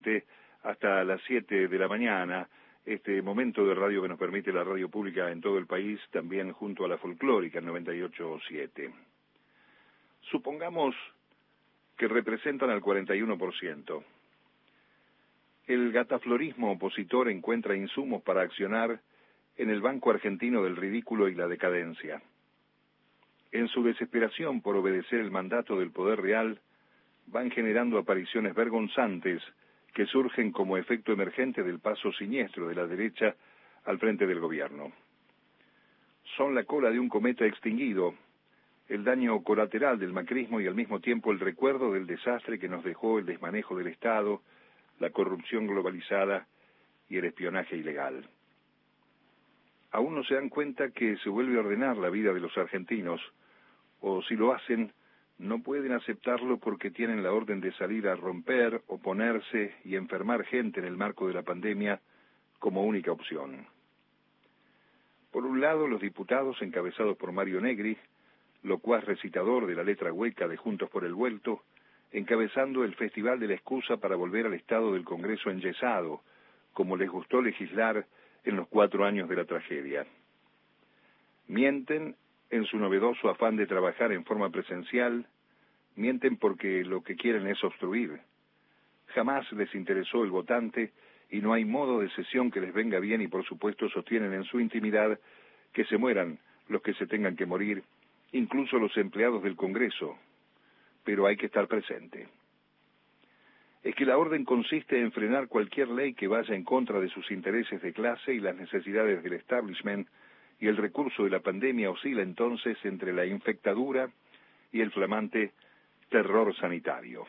este hasta las 7 de la mañana, este momento de radio que nos permite la radio pública en todo el país, también junto a la folclórica, el 98.7. Supongamos que representan al 41%. El gataflorismo opositor encuentra insumos para accionar en el banco argentino del ridículo y la decadencia. En su desesperación por obedecer el mandato del poder real, van generando apariciones vergonzantes que surgen como efecto emergente del paso siniestro de la derecha al frente del gobierno. Son la cola de un cometa extinguido, el daño colateral del macrismo y al mismo tiempo el recuerdo del desastre que nos dejó el desmanejo del Estado, la corrupción globalizada y el espionaje ilegal. Aún no se dan cuenta que se vuelve a ordenar la vida de los argentinos, o si lo hacen, no pueden aceptarlo porque tienen la orden de salir a romper, oponerse y enfermar gente en el marco de la pandemia como única opción. Por un lado, los diputados encabezados por Mario Negri, locuaz recitador de la letra hueca de Juntos por el Vuelto, encabezando el Festival de la Excusa para volver al estado del Congreso enyesado, como les gustó legislar en los 4 años de la tragedia. Mienten en su novedoso afán de trabajar en forma presencial, mienten porque lo que quieren es obstruir. Jamás les interesó el votante y no hay modo de sesión que les venga bien y por supuesto sostienen en su intimidad que se mueran los que se tengan que morir, incluso los empleados del Congreso, pero hay que estar presente. Es que la orden consiste en frenar cualquier ley que vaya en contra de sus intereses de clase y las necesidades del establishment, y el recurso de la pandemia oscila entonces entre la infectadura y el flamante terror sanitario.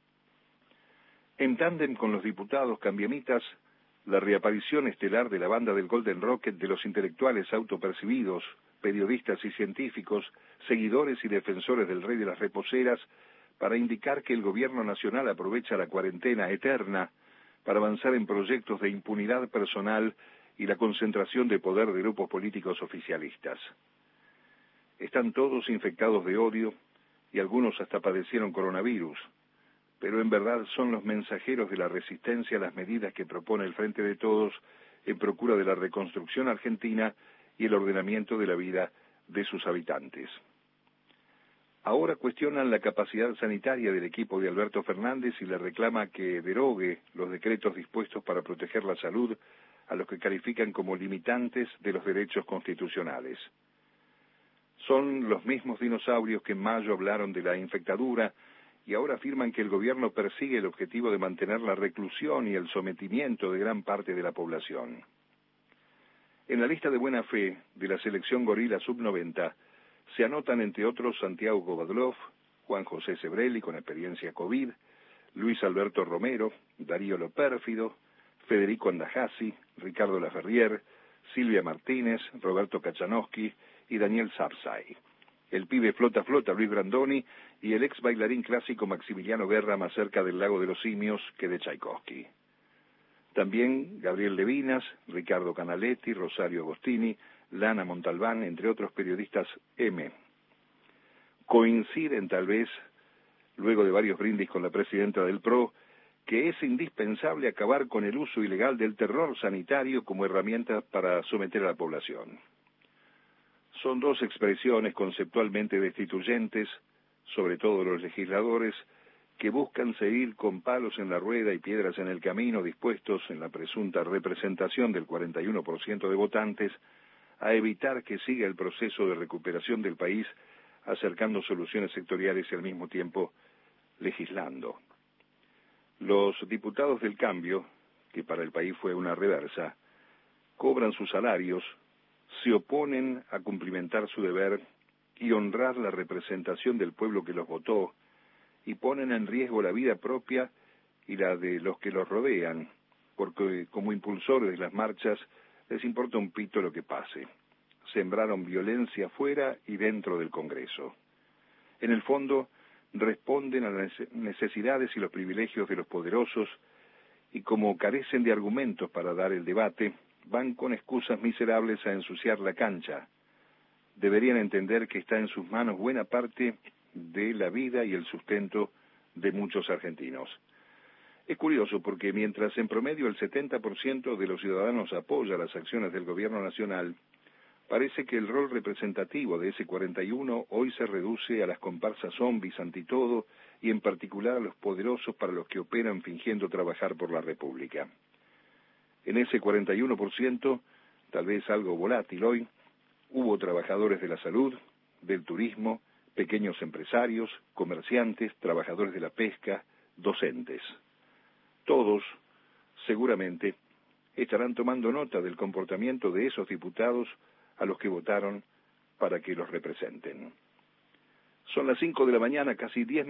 En tándem con los diputados cambiamitas, la reaparición estelar de la banda del Golden Rocket de los intelectuales autopercibidos, periodistas y científicos, seguidores y defensores del rey de las reposeras, para indicar que el gobierno nacional aprovecha la cuarentena eterna para avanzar en proyectos de impunidad personal y la concentración de poder de grupos políticos oficialistas. Están todos infectados de odio y algunos hasta padecieron coronavirus, pero en verdad son los mensajeros de la resistencia a las medidas que propone el Frente de Todos en procura de la reconstrucción argentina y el ordenamiento de la vida de sus habitantes. Ahora cuestionan la capacidad sanitaria del equipo de Alberto Fernández y le reclama que derogue los decretos dispuestos para proteger la salud a los que califican como limitantes de los derechos constitucionales. Son los mismos dinosaurios que en mayo hablaron de la infectadura y ahora afirman que el gobierno persigue el objetivo de mantener la reclusión y el sometimiento de gran parte de la población. En la lista de buena fe de la selección Gorila Sub-90 se anotan entre otros Santiago Kovadlov, Juan José Sebrelli con experiencia COVID, Luis Alberto Romero, Darío Lopérfido, Federico Andajasi, Ricardo Laferrier, Silvia Martínez, Roberto Kachanowski y Daniel Sapsay. El pibe Flota Flota, Luis Brandoni, y el ex bailarín clásico Maximiliano Guerra, más cerca del Lago de los Simios que de Tchaikovsky. También Gabriel Levinas, Ricardo Canaletti, Rosario Agostini, Lana Montalbán, entre otros periodistas M. Coinciden tal vez, luego de varios brindis con la presidenta del PRO, que es indispensable acabar con el uso ilegal del terror sanitario como herramienta para someter a la población. Son dos expresiones conceptualmente destituyentes, sobre todo los legisladores, que buscan seguir con palos en la rueda y piedras en el camino, dispuestos en la presunta representación del 41% de votantes, a evitar que siga el proceso de recuperación del país, acercando soluciones sectoriales y al mismo tiempo legislando. Los diputados del cambio, que para el país fue una reversa, cobran sus salarios, se oponen a cumplimentar su deber y honrar la representación del pueblo que los votó, y ponen en riesgo la vida propia y la de los que los rodean, porque como impulsores de las marchas les importa un pito lo que pase. Sembraron violencia fuera y dentro del Congreso. En el fondo, responden a las necesidades y los privilegios de los poderosos, y como carecen de argumentos para dar el debate, van con excusas miserables a ensuciar la cancha. Deberían entender que está en sus manos buena parte de la vida y el sustento de muchos argentinos. Es curioso porque mientras en promedio el 70% de los ciudadanos apoya las acciones del gobierno nacional, parece que el rol representativo de ese 41 hoy se reduce a las comparsas zombies ante todo y en particular a los poderosos para los que operan fingiendo trabajar por la República. En ese 41%, tal vez algo volátil hoy, hubo trabajadores de la salud, del turismo, pequeños empresarios, comerciantes, trabajadores de la pesca, docentes. Todos, seguramente, estarán tomando nota del comportamiento de esos diputados a los que votaron para que los representen. Son las 5 de la mañana, casi 10